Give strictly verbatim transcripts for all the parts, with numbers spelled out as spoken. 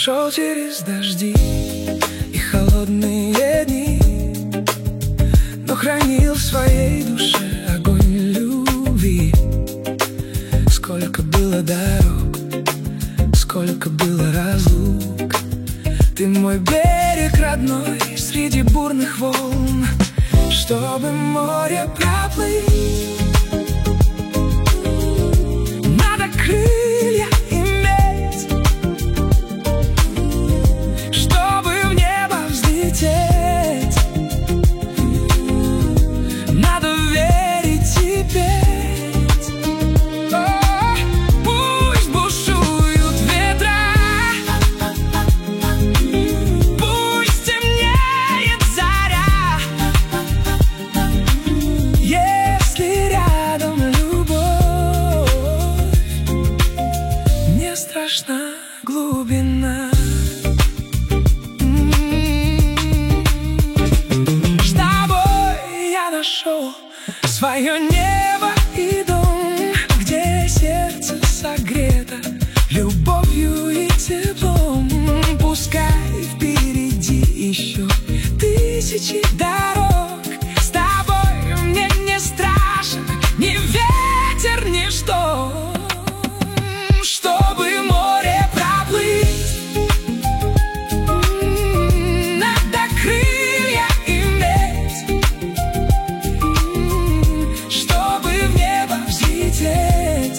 прошел через дожди и холодные дни, но хранил в своей душе огонь любви. Сколько было дорог, сколько было разлук, ты мой берег родной среди бурных волн. Чтобы море проплыть, надо крылья иметь. Чтобы в небо взлететь, надо верить и петь. О, пусть бушуют ветра, пусть темнеет заря, если рядом любовь, не страшна глубина. С тобой я нашел свое небо и дом, где сердце согрето любовью и теплом. Пускай впереди еще тысячи дорог, с тобой мне не страшен ни ветер, ни шторм. Чтобы море проплыть, надо крылья иметь. Чтобы в небо взлететь,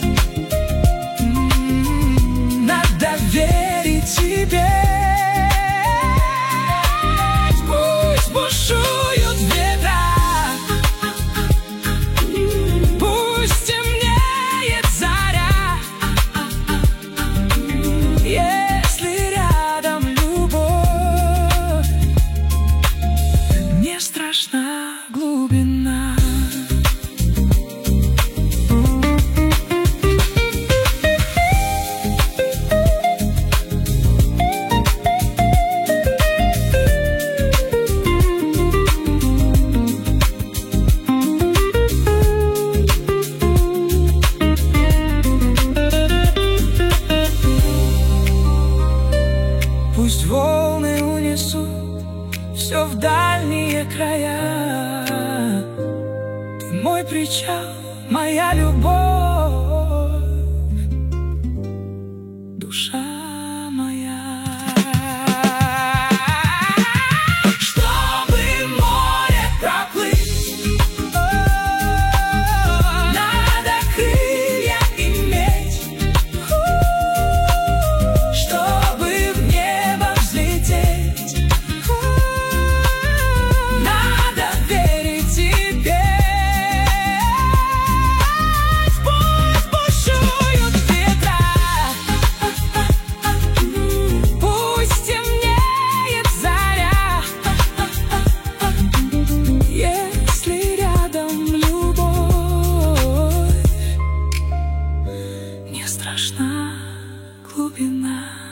надо верить и петь. Пусть бушуют ветра, пусть темнеет заря, если рядом любовь, не страшна глубина. Пусть волны унесут все в дальние края, ты мой причал, моя любовь, душа моя. Чтобы море проплыть, надо крылья иметь. Чтобы в небо взлететь, надо верить и петь. Пусть бушуют ветра, пусть темнеет заря, если рядом любовь, не страшна глубина.